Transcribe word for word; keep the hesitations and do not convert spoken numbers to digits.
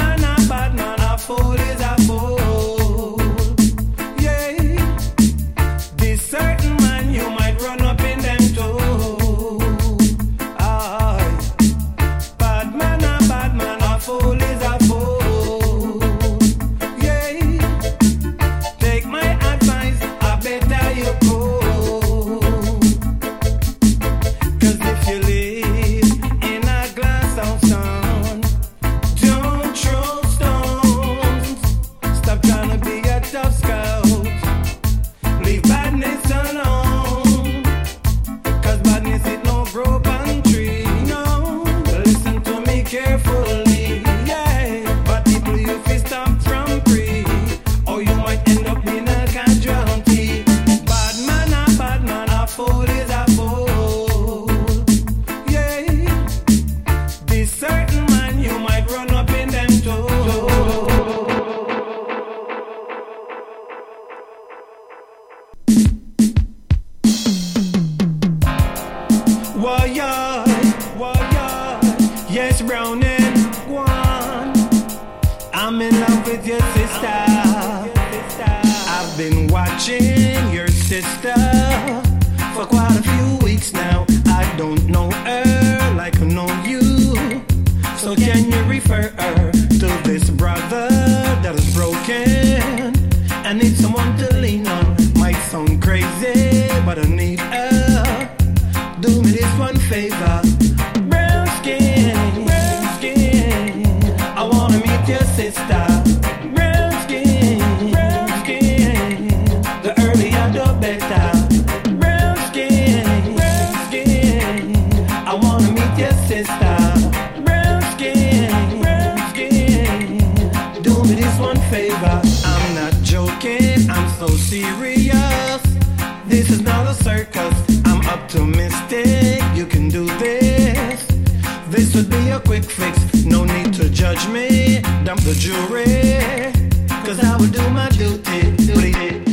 man, a bad man, a fool is a fool. Yeah. This certain man, you might run up in them too. Aye. Bad man, a bad man, a fool is a fool. Yeah. Take my advice, I better you go. Cause if you live in a glass house, son, don't throw stones. Stop trying to be a tough scout. Leave badness alone. Cause badness it no grow on tree. No, listen to me carefully. Yeah, but people you fi stop from free, or you might end up being a casualty. Bad man, a bad man, a fool is a fool. Yeah, this certain man you might run up in them too. Warrior, warrior, yes, Browning, one. I'm in love with your sister. I've been watching your sister for quite a few weeks now. I don't know her like I know you. So can you refer her to this brother that is broken? I need someone to lean on. Might sound crazy, but I need her. Do me this one favor. Brown skin, brown skin, I wanna meet your sister. Brown skin, brown skin, the earlier the better. Brown skin, brown skin, I wanna meet your sister. Brown skin, brown skin, do me this one favor. I'm not joking, I'm so serious. This is not a circus, I'm optimistic, you can do this. This would be a quick fix, no need to judge me, dump the jury, cause I will do my duty. duty.